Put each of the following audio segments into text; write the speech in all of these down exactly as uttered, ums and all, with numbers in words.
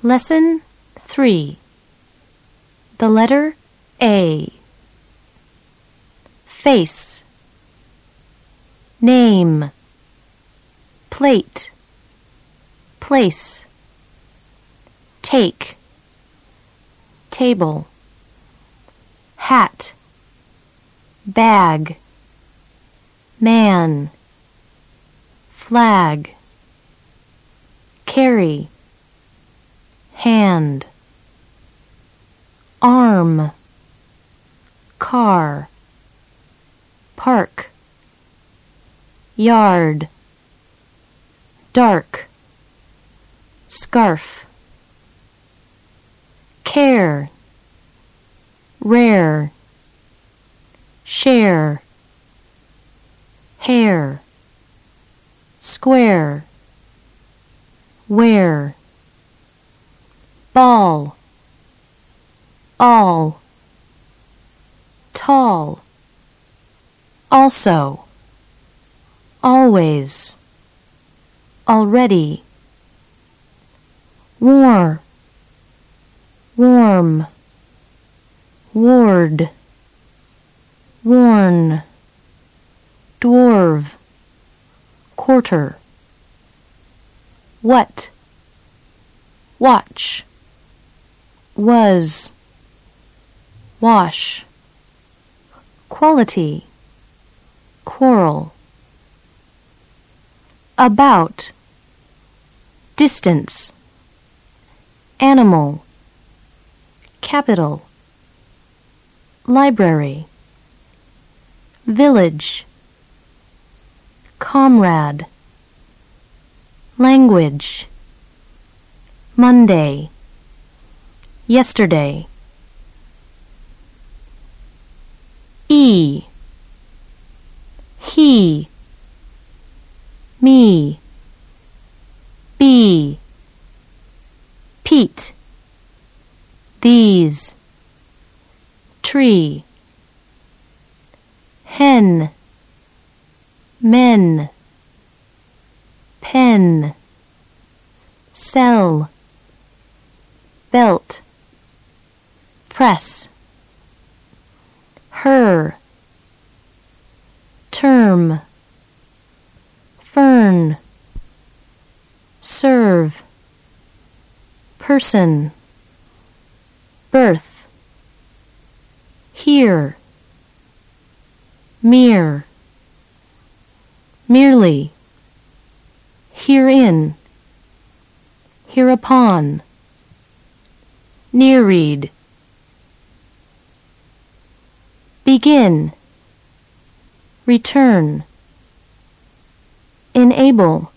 Lesson three. The letter A. Face. Name. Plate. Place. Take. Table. Hat. Bag. Man. Flag. Carry. Hand. Arm. Car. Park. Yard. Dark. Scarf. Care. Rare. Share. Hair. Square. Wear. Ball. All. Tall. Also. Always. Already. War. Warm. Ward. Worn. Dwarve. Quarter. What. Watch. Was. Wash. Quality. Quarrel. About. Distance. Animal. Capital. Library. Village. Comrade. Language. Monday. Yesterday. E. He. Me. Be. Pete. These. Tree. Hen. Men. Pen. Sell. Belt. Press. Her. Term. Fern. Serve. Person. Birth. Here. Mere. Merely. Herein. Hereupon. Near read. Begin. Return. Enable.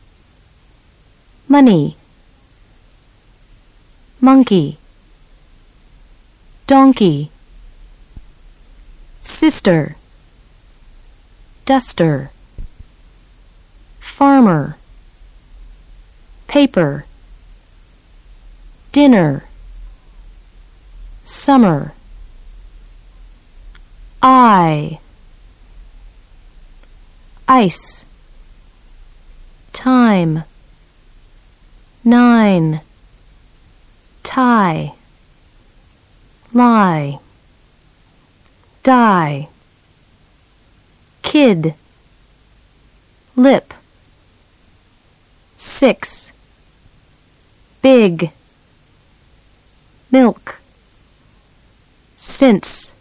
Money. Monkey. Donkey. Sister. Duster. Farmer. Paper. Dinner. Summer. I. Ice. Time. Nine. Tie. Lie. Die. Kid. Lip. Six. Big. Milk. Since.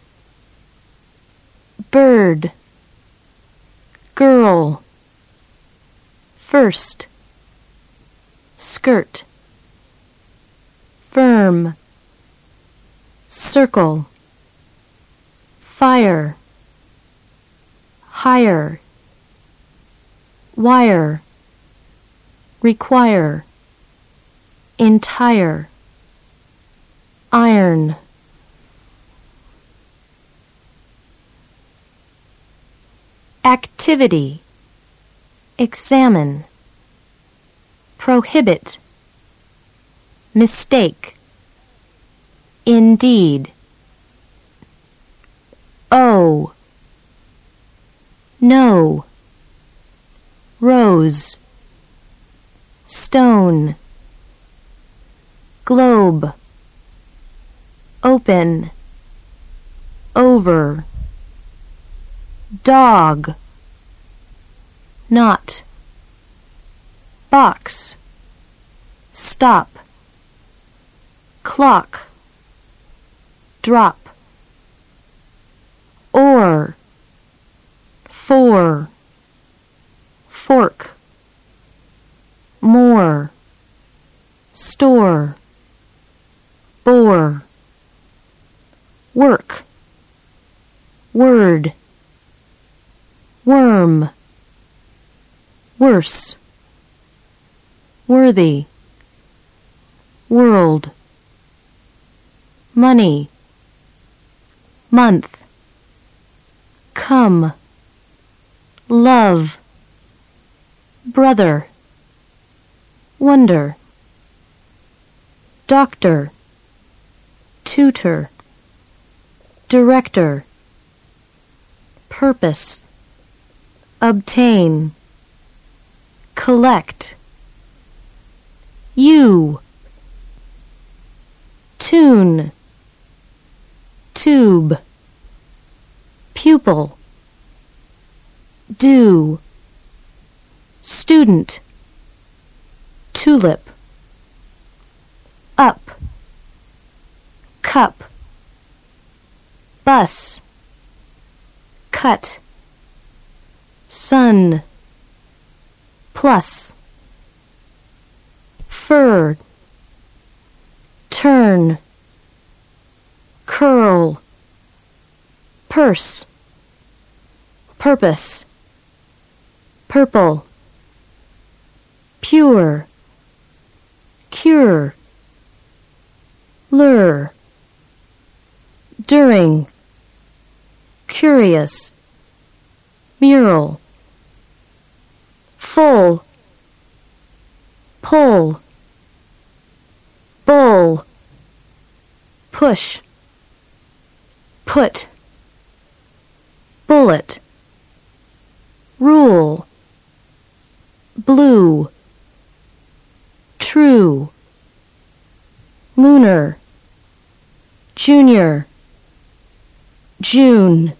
Bird. Girl. First. Skirt. Firm. Circle. Fire. Hire. Wire. Require. Entire. Iron. Activity. Examine. Prohibit. Mistake. Indeed. Oh. No. Rose. Stone. globe, open, over, dog, not, box, stop, clock, drop, or, for, fork, more, store, bore, work, word, worm, worse, worthy, world, money, month, come, love, brother, wonder, doctor, tutor, director, purpose, obtain, collect, you, tune, tube, pupil, do, student, tulip, up, cup, bus, cut, sun, plus, fur, turn, curl, purse, purpose, purple, pure, cure, lure, during, curious, mural, full, pull, bull, push, put, bullet, rule, blue, true, lunar, junior, June,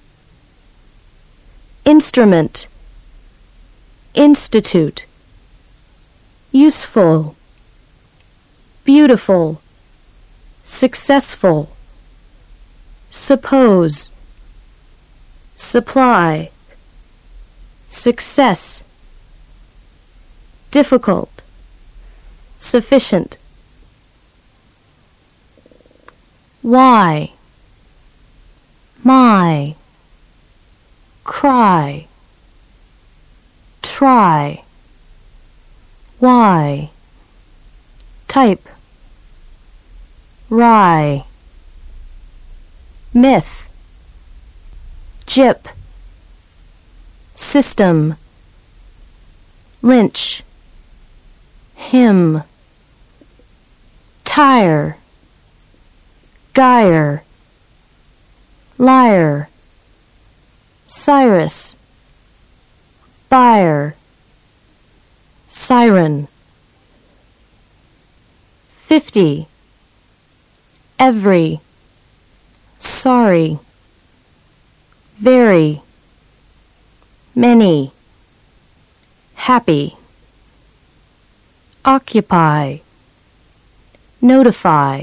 instrument, institute, useful, beautiful, successful, suppose, supply, success, difficult, sufficient, why, my, cry, try, why, type, rye, myth, gyp, system, lynch, hymn, tire, gyre, liar, cyrus, buyer, siren, fifty, every, sorry, very, many, happy, occupy, notify,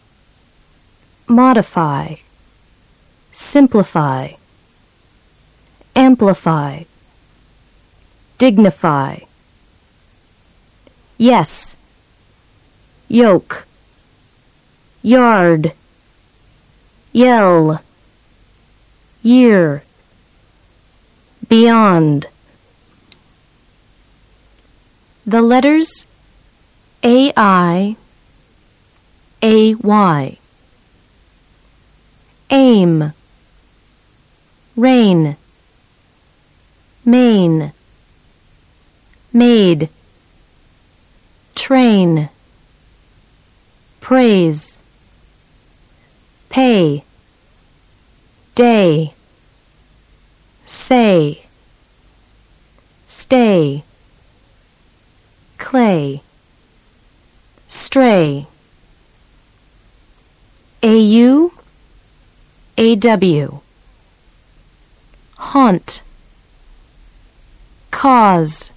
modify, simplify, amplify, dignify, yes, yoke, yard, yell, year, beyond. The letters A I, A Y. Aim, rain, main, made, train, praise, pay, day, say, stay, clay, stray, A U, A W. Haunt, cause,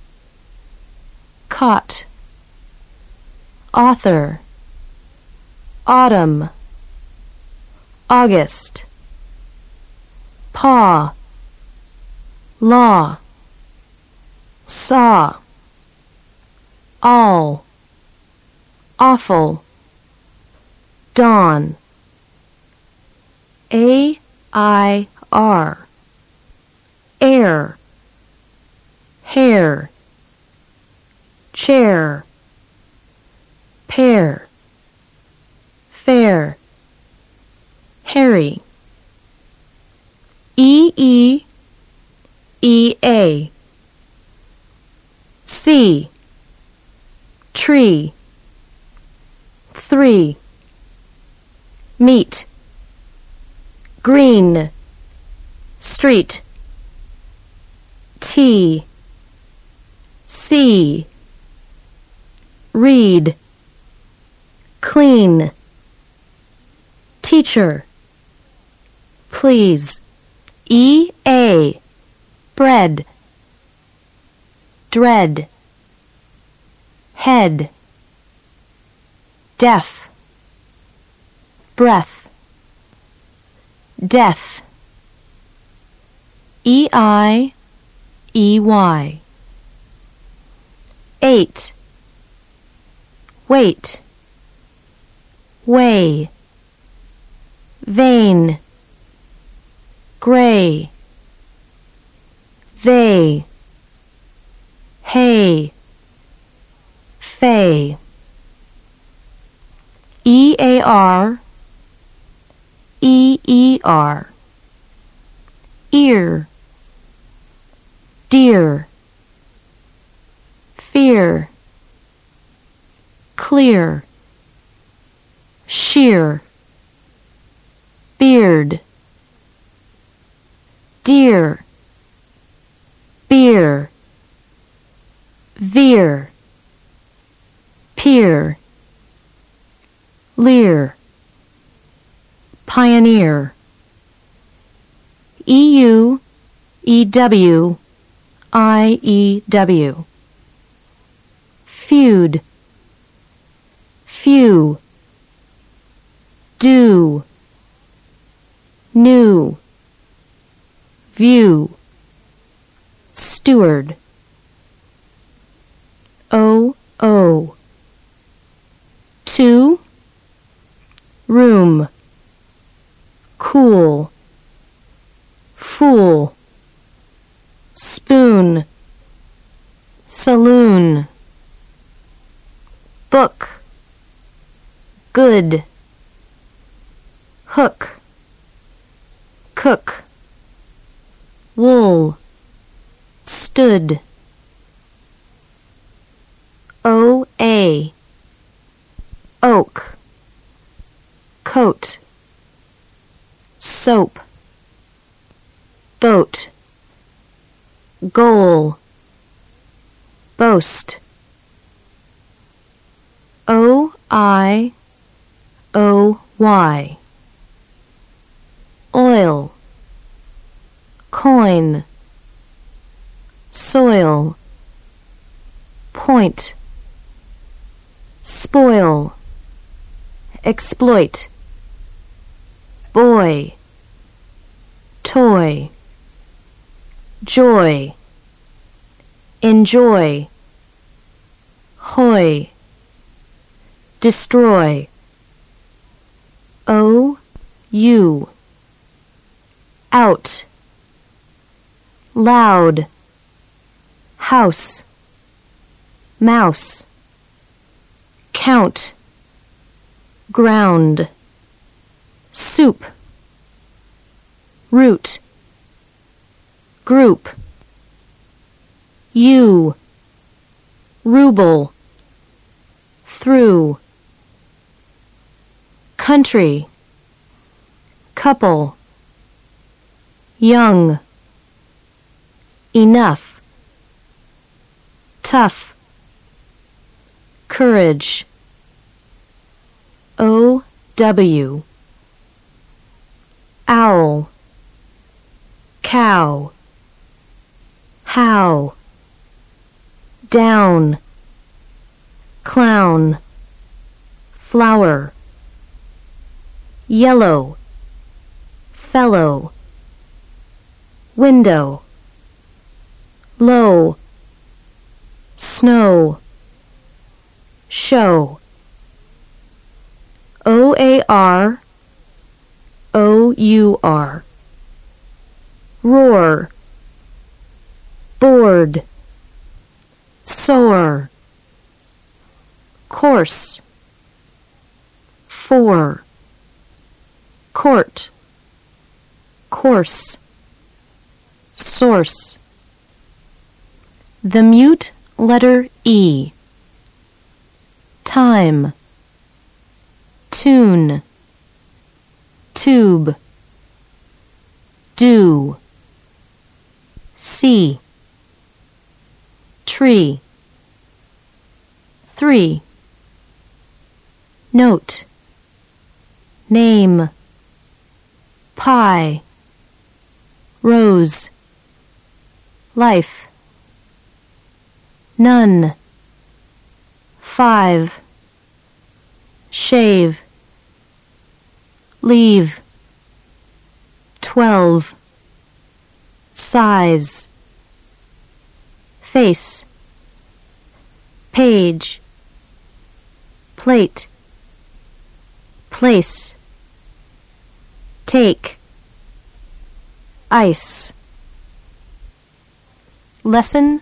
caught. Author, autumn, August. Paw, law, saw. All, awful. Dawn. A I R. Air, hair. Chair, pear. Fair, hairy. E E E A. C, tree. Three. Meet, green. Street. T, C. Read, clean. Teacher, please. E A, bread. Dread, head. Deaf, breath. Death. E I E Y. Eight. Wait. Way. Vain. Gray. They. Hay. Fay. E A R. E E R. Ear. Dear. Fear. Clear. Sheer. Beard. Dear. Beer. Veer. Peer. Lear. Pioneer. E U E W I E W. Feud. Few. Do. New. View. Steward. O O. Two. Room. Cool. Fool. Spoon. Saloon. Book. Good. Hook. Cook. Wool. Stood. O A. Oak. Coat. Soap. Boat. Goal. Boast. O I O Y. Oil. Coin. Soil. Point. Spoil. Exploit. Boy. Toy. Joy. Enjoy. Hoy. Destroy. O U. Out. Loud. House. Mouse. Count. Ground. Soup. Root. Group. You. Ruble. Through. Country. Couple. Young. Enough. Tough. Courage. O W. Owl, cow, how, down, clown, flower, yellow, fellow, window, low, snow, show. O A R, O U R. Roar, board, soar, course, for, court, course, source. The mute letter E. Time, tune, tube, do, see, tree, three, note, name, pie, rose, life, none, five, shave, leave, twelve, size, face, page, plate, place, take, ice. Lesson